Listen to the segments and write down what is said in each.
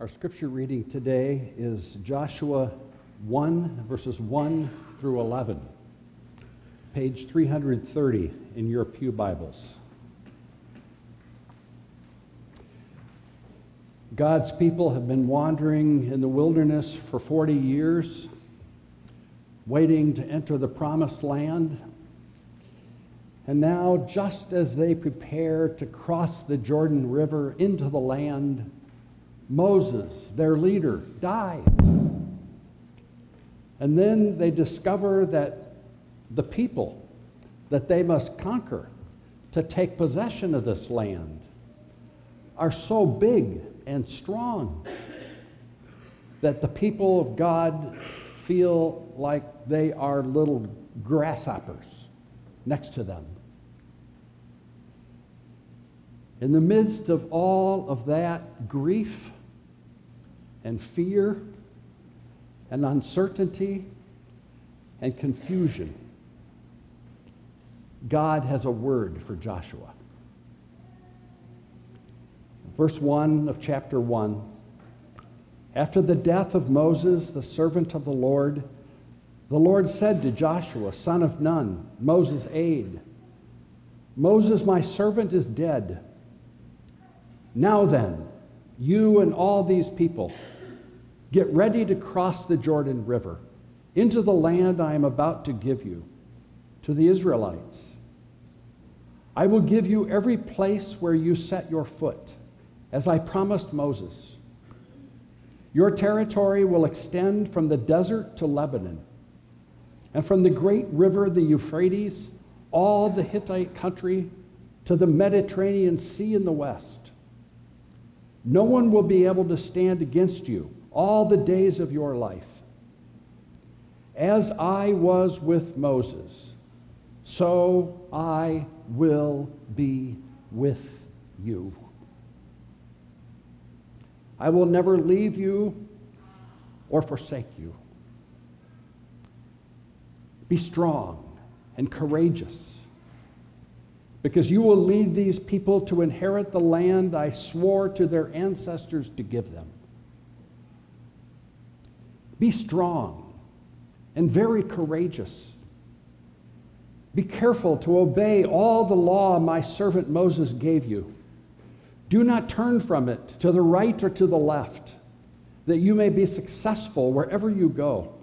Our scripture reading today is Joshua 1, verses 1 through 11, page 330 in your pew Bibles. God's people have been wandering in the wilderness for 40 years, waiting to enter the promised land. And now, just as they prepare to cross the Jordan River into the land, Moses, their leader, died. And then they discover that the people that they must conquer to take possession of this land are so big and strong that the people of God feel like they are little grasshoppers next to them. In the midst of all of that grief and fear and uncertainty and confusion, God has a word for Joshua. Verse 1 of chapter 1, after the death of Moses, the servant of the Lord said to Joshua, son of Nun, Moses' aide, Moses, my servant, is dead. Now then, you and all these people, get ready to cross the Jordan River into the land I am about to give you, to the Israelites. I will give you every place where you set your foot, as I promised Moses. Your territory will extend from the desert to Lebanon, and from the great river, the Euphrates, all the Hittite country, to the Mediterranean Sea in the west. No one will be able to stand against you all the days of your life. As I was with Moses, so I will be with you. I will never leave you or forsake you. Be strong and courageous, because you will lead these people to inherit the land I swore to their ancestors to give them. Be strong and very courageous. Be careful to obey all the law my servant Moses gave you. Do not turn from it to the right or to the left, that you may be successful wherever you go.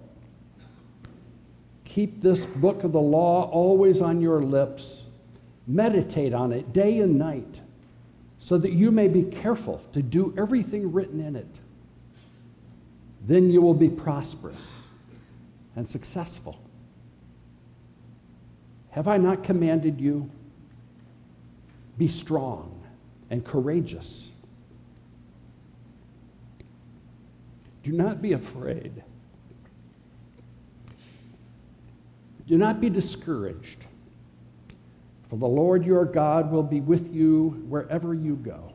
Keep this book of the law always on your lips. Meditate on it day and night, so that you may be careful to do everything written in it. Then you will be prosperous and successful. Have I not commanded you? Be strong and courageous. Do not be afraid. Do not be discouraged, for the Lord your God will be with you wherever you go.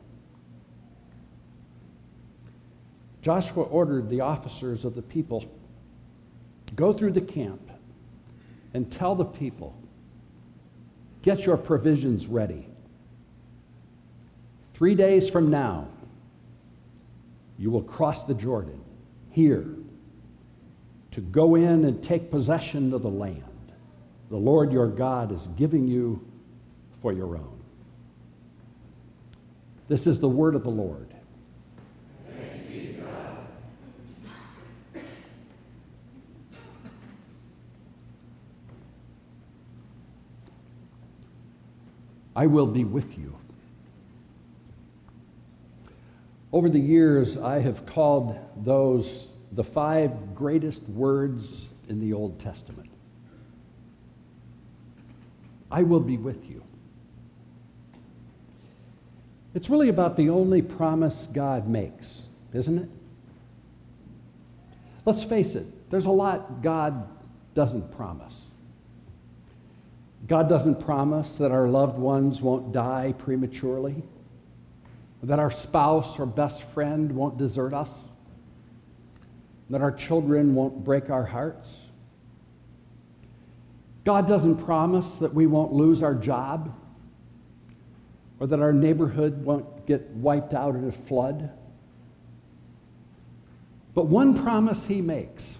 Joshua ordered the officers of the people, go through the camp and tell the people, get your provisions ready. 3 days from now, you will cross the Jordan here to go in and take possession of the land the Lord your God is giving you for your own. This is the word of the Lord. Thanks be to God. I will be with you. Over the years, I have called those the 5 greatest words in the Old Testament. I will be with you. It's really about the only promise God makes, isn't it? Let's face it, there's a lot God doesn't promise. God doesn't promise that our loved ones won't die prematurely, that our spouse or best friend won't desert us, that our children won't break our hearts. God doesn't promise that we won't lose our job, or that our neighborhood won't get wiped out in a flood. But one promise he makes: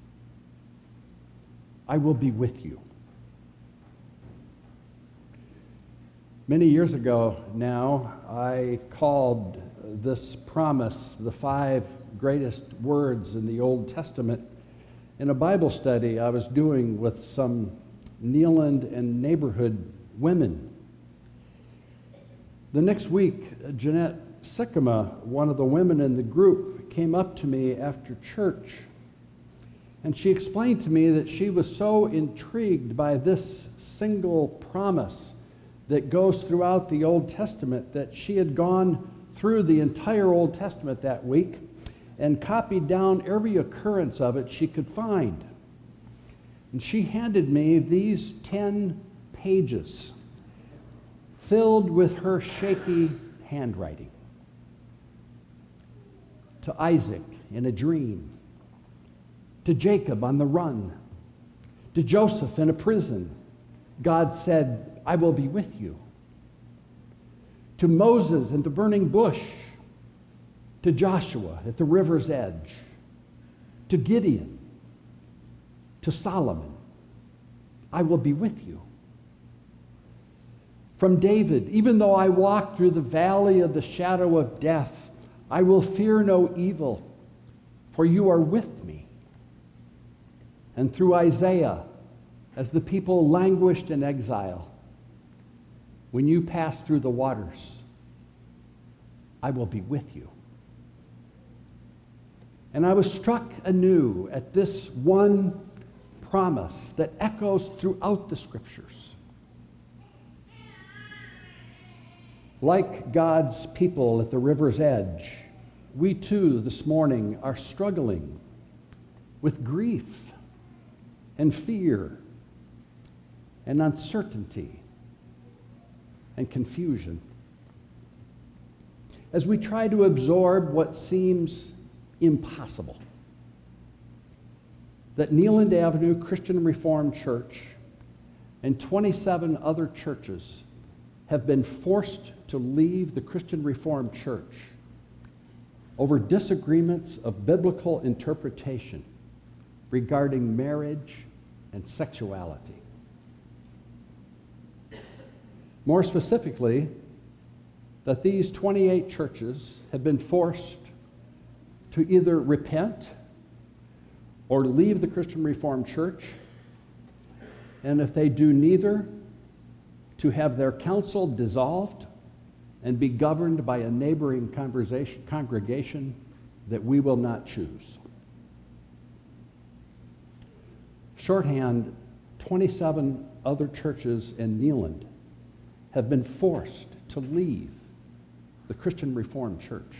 I will be with you. Many years ago now, I called this promise the 5 greatest words in the Old Testament in a Bible study I was doing with some Neeland and neighborhood women. The next week, Jeanette Sycama, one of the women in the group, came up to me after church, and she explained to me that she was so intrigued by this single promise that goes throughout the Old Testament that she had gone through the entire Old Testament that week and copied down every occurrence of it she could find. And she handed me these 10 pages filled with her shaky handwriting. To Isaac in a dream, to Jacob on the run, to Joseph in a prison, God said, I will be with you. To Moses in the burning bush, to Joshua at the river's edge, to Gideon, to Solomon, I will be with you. From David, even though I walk through the valley of the shadow of death, I will fear no evil, for you are with me. And through Isaiah, as the people languished in exile, when you pass through the waters, I will be with you. And I was struck anew at this one promise that echoes throughout the Scriptures. Like God's people at the river's edge, we too this morning are struggling with grief and fear and uncertainty and confusion. As we try to absorb what seems impossible, that Neeland Avenue Christian Reformed Church and 27 other churches have been forced to leave the Christian Reformed Church over disagreements of biblical interpretation regarding marriage and sexuality. More specifically, that these 28 churches have been forced to either repent or leave the Christian Reformed Church, and if they do neither, to have their council dissolved and be governed by a neighboring congregation that we will not choose. Shorthand, 27 other churches in Neeland have been forced to leave the Christian Reformed Church.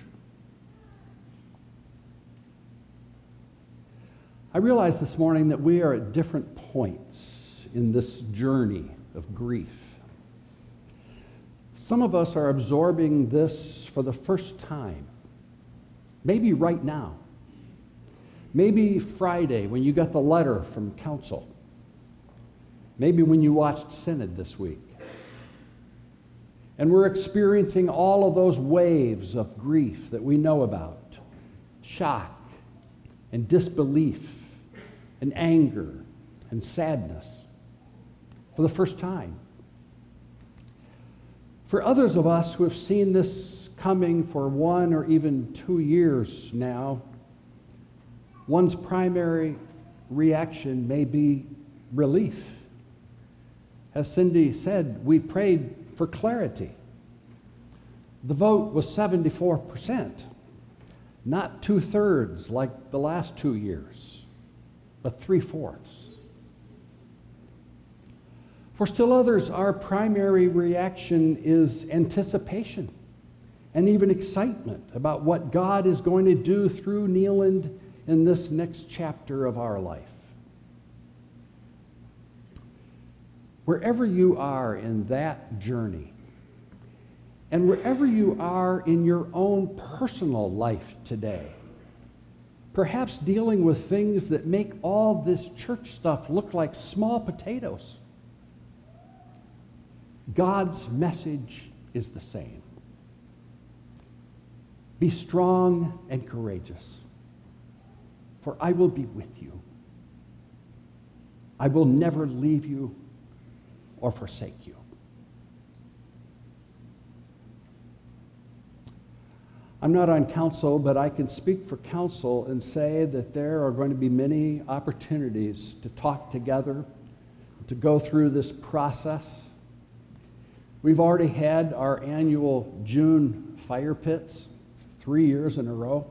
I realize this morning that we are at different points in this journey of grief. Some of us are absorbing this for the first time, maybe right now. Maybe Friday when you got the letter from council. Maybe when you watched Synod this week. And we're experiencing all of those waves of grief that we know about. Shock and disbelief and anger and sadness for the first time. For others of us who have seen this coming for 1 or even 2 years now, one's primary reaction may be relief. As Cindy said, we prayed for clarity. The vote was 74%, not 2/3 like the last 2 years, but 3/4. For still others, our primary reaction is anticipation and even excitement about what God is going to do through Neeland in this next chapter of our life. Wherever you are in that journey, and wherever you are in your own personal life today, perhaps dealing with things that make all this church stuff look like small potatoes, God's message is the same. Be strong and courageous. for I will be with you. I will never leave you or forsake you. I'm not on council, but I can speak for council and say that there are going to be many opportunities to talk together, to go through this process. We've already had our annual June fire pits 3 years in a row.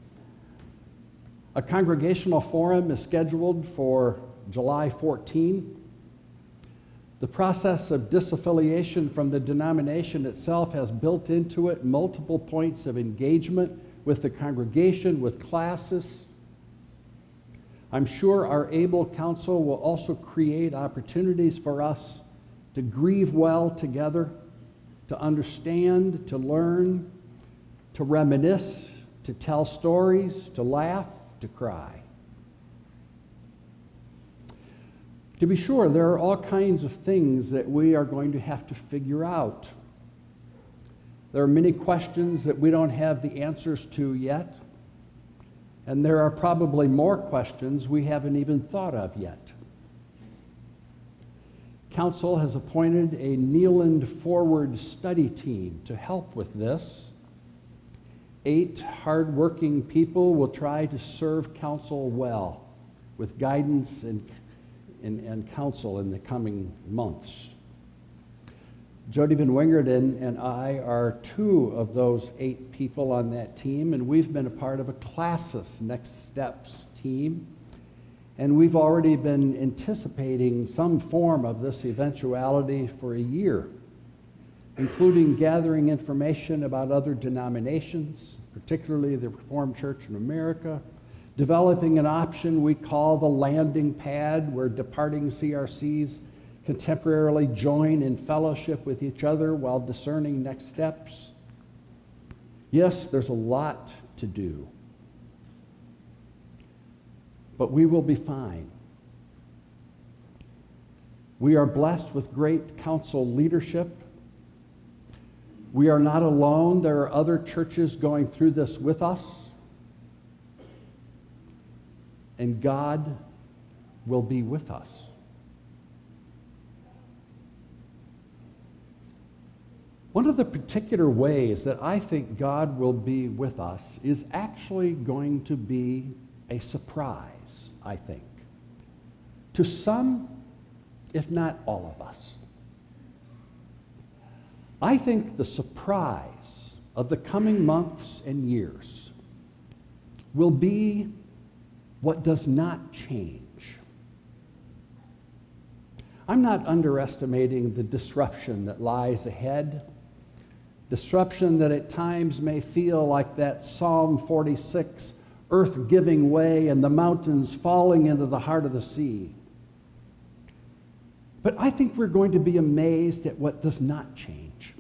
A congregational forum is scheduled for July 14. The process of disaffiliation from the denomination itself has built into it multiple points of engagement with the congregation, with classes. I'm sure our able council will also create opportunities for us to grieve well together, to understand, to learn, to reminisce, to tell stories, to laugh, to cry. To be sure, there are all kinds of things that we are going to have to figure out. There are many questions that we don't have the answers to yet, and there are probably more questions we haven't even thought of yet. Council has appointed a Kneeland Forward study team to help with this. 8 hardworking people will try to serve council well with guidance and counsel in the coming months. Jody Van Wingerden and I are 2 of those 8 people on that team, and we've been a part of a Classis Next Steps team, and we've already been anticipating some form of this eventuality for a year, including gathering information about other denominations, particularly the Reformed Church in America, developing an option we call the landing pad, where departing CRCs can temporarily join in fellowship with each other while discerning next steps. Yes, there's a lot to do, but we will be fine. We are blessed with great council leadership. We are not alone. There are other churches going through this with us. And God will be with us. One of the particular ways that I think God will be with us is actually going to be a surprise, I think, to some, if not all of us. I think the surprise of the coming months and years will be what does not change. I'm not underestimating the disruption that lies ahead, disruption that at times may feel like that Psalm 46, earth giving way and the mountains falling into the heart of the sea. But I think we're going to be amazed at what does not change.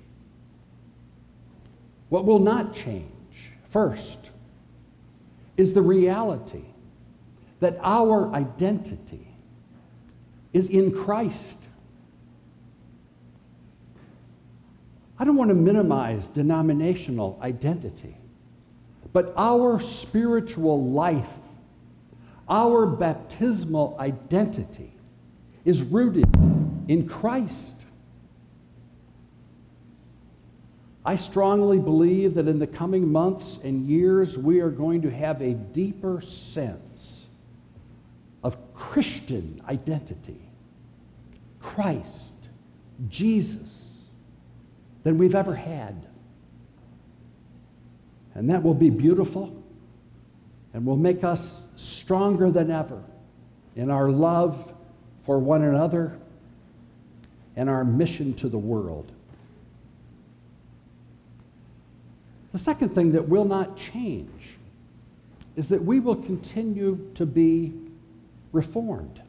What will not change, first, is the reality that our identity is in Christ. I don't want to minimize denominational identity, but our spiritual life, our baptismal identity is rooted in Christ. I strongly believe that in the coming months and years, we are going to have a deeper sense of Christian identity, Christ, Jesus, than we've ever had. And that will be beautiful and will make us stronger than ever in our love for one another and our mission to the world. The second thing that will not change is that we will continue to be reformed.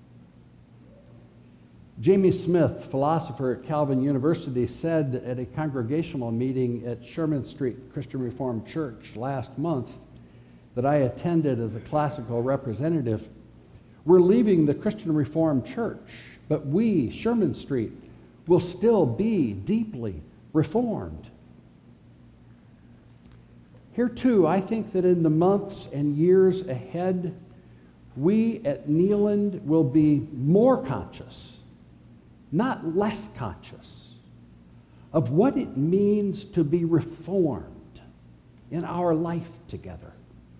Jamie Smith, philosopher at Calvin University, said at a congregational meeting at Sherman Street Christian Reformed Church last month that I attended as a classical representative, we're leaving the Christian Reformed Church, but we, Sherman Street, will still be deeply reformed. Here too, I think that in the months and years ahead, we at Kneeland will be more conscious, not less conscious, of what it means to be reformed in our life together.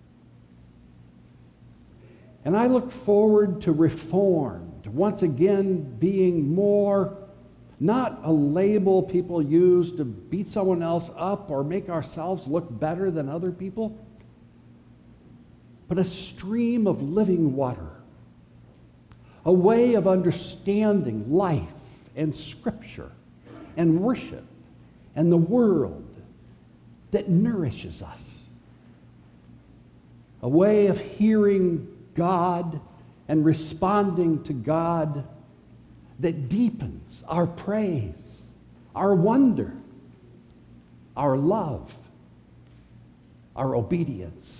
And I look forward to reformed once again being more, not a label people use to beat someone else up or make ourselves look better than other people, but a stream of living water, a way of understanding life and Scripture and worship and the world that nourishes us, a way of hearing God and responding to God that deepens our praise, our wonder, our love, our obedience.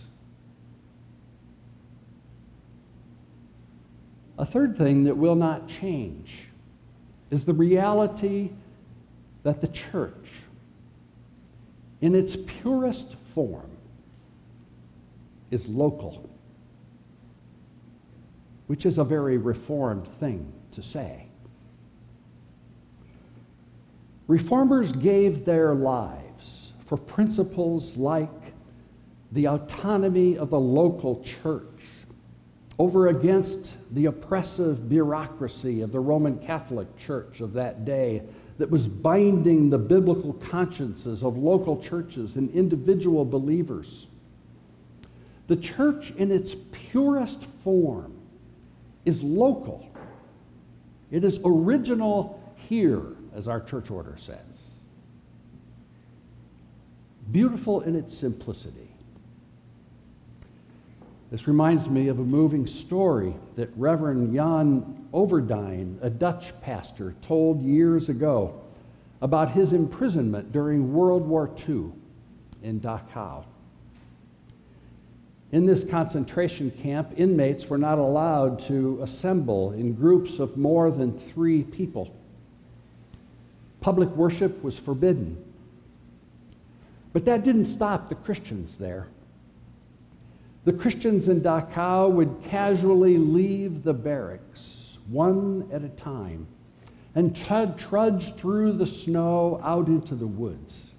A third thing that will not change is the reality that the church, in its purest form, is local, which is a very reformed thing to say. Reformers gave their lives for principles like the autonomy of the local church over against the oppressive bureaucracy of the Roman Catholic Church of that day that was binding the biblical consciences of local churches and individual believers. The church in its purest form is local. It is original here, as our church order says. Beautiful in its simplicity. This reminds me of a moving story that Reverend Jan Overdijn, a Dutch pastor, told years ago about his imprisonment during World War II in Dachau. In this concentration camp, inmates were not allowed to assemble in groups of more than 3 people. Public worship was forbidden. But that didn't stop the Christians there. The Christians in Dachau would casually leave the barracks, one at a time, and trudge through the snow out into the woods.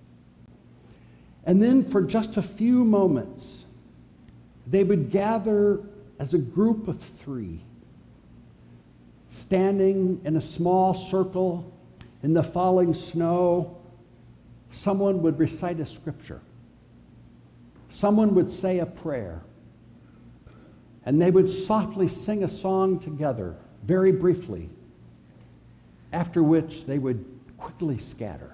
And then for just a few moments, they would gather as a group of 3, standing in a small circle in the falling snow. Someone would recite a scripture. Someone would say a prayer. And they would softly sing a song together, very briefly, after which they would quickly scatter.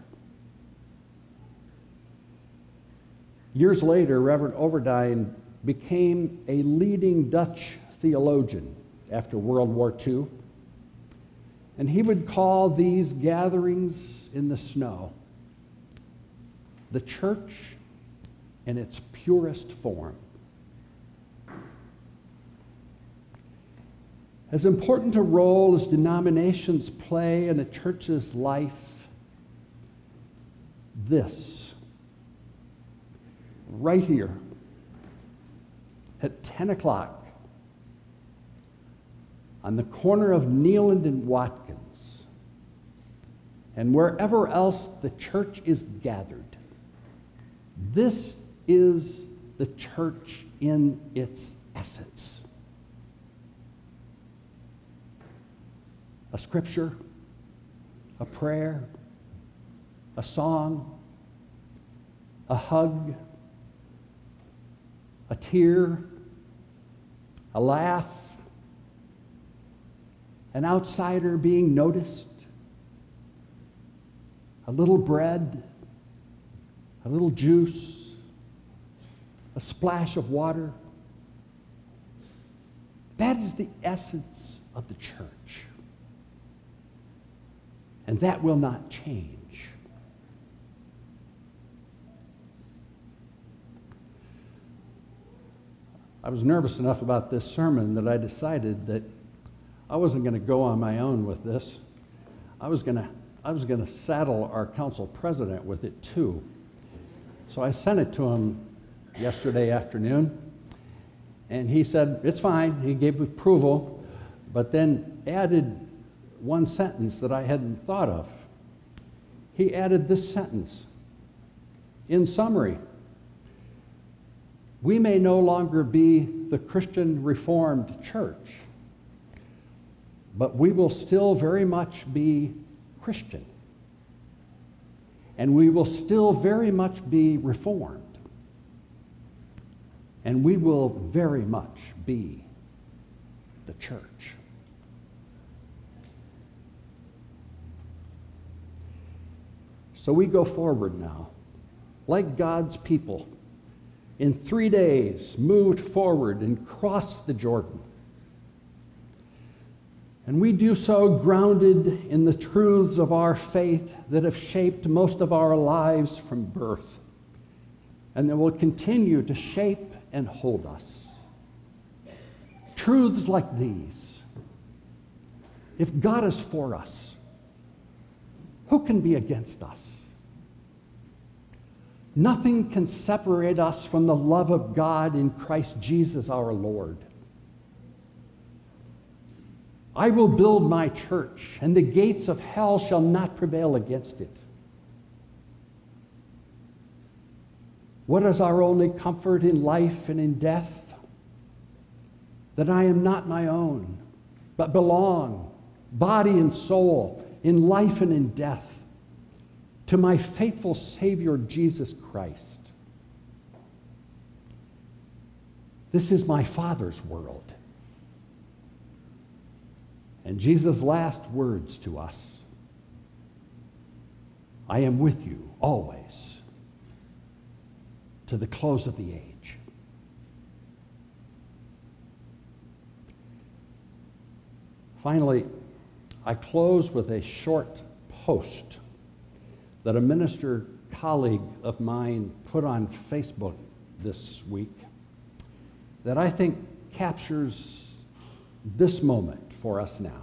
Years later, Reverend Overdijn became a leading Dutch theologian after World War II. And he would call these gatherings in the snow the church in its purest form. As important a role as denominations play in a church's life, this, right here, at 10 o'clock, on the corner of Kneeland and Watkins, and wherever else the church is gathered, this is the church in its essence. A scripture, a prayer, a song, a hug, a tear, a laugh, an outsider being noticed, a little bread, a little juice, a splash of water. That is the essence of the church. And that will not change. I was nervous enough about this sermon that I decided that I wasn't going to go on my own with this. I was going to saddle our council president with it too. So I sent it to him yesterday afternoon. And he said, it's fine. He gave approval, but then added one sentence that I hadn't thought of. He added this sentence: in summary, we may no longer be the Christian Reformed Church, but we will still very much be Christian. And we will still very much be Reformed. And we will very much be the church. So we go forward now, like God's people. In 3 days, moved forward and crossed the Jordan. And we do so grounded in the truths of our faith that have shaped most of our lives from birth, and that will continue to shape and hold us. Truths like these: if God is for us, who can be against us? Nothing can separate us from the love of God in Christ Jesus our Lord. I will build my church, and the gates of hell shall not prevail against it. What is our only comfort in life and in death? That I am not my own, but belong, body and soul, in life and in death, to my faithful Savior, Jesus Christ. This is my Father's world. And Jesus' last words to us: I am with you always, to the close of the age. Finally, I close with a short post that a minister colleague of mine put on Facebook this week that I think captures this moment for us now.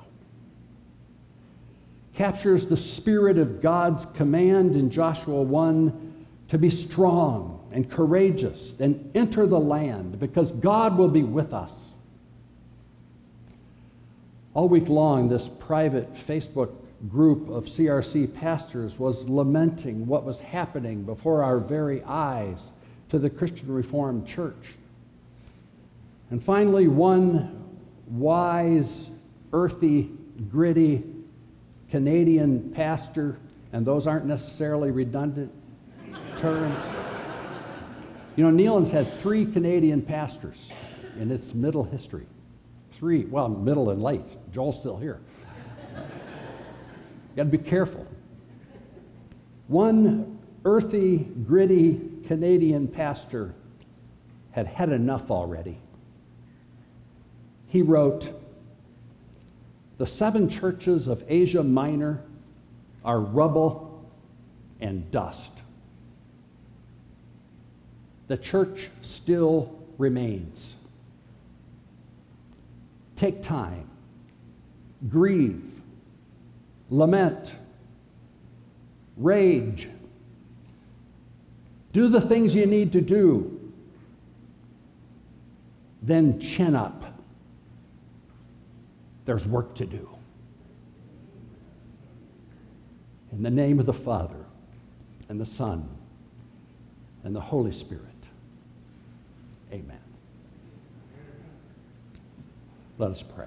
Captures the spirit of God's command in Joshua 1 to be strong and courageous and enter the land because God will be with us. All week long, this private Facebook group of CRC pastors was lamenting what was happening before our very eyes to the Christian Reformed Church. And finally, one wise, earthy, gritty Canadian pastor, and those aren't necessarily redundant terms. You know, Neelan's had 3 Canadian pastors in its middle history. 3, well, middle and late. Joel's still here. You got to be careful. One earthy, gritty Canadian pastor had had enough already. He wrote, "The 7 churches of Asia Minor are rubble and dust. The church still remains. Take time, grieve, lament, rage. Do the things you need to do. Then chin up. There's work to do." In the name of the Father, and the Son, and the Holy Spirit. Amen. Let us pray.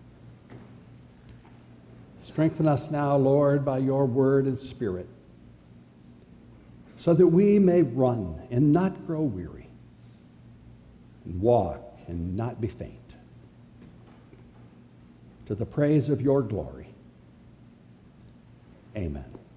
Strengthen us now, Lord, by your word and spirit, so that we may run and not grow weary, and walk and not be faint, to the praise of your glory. Amen.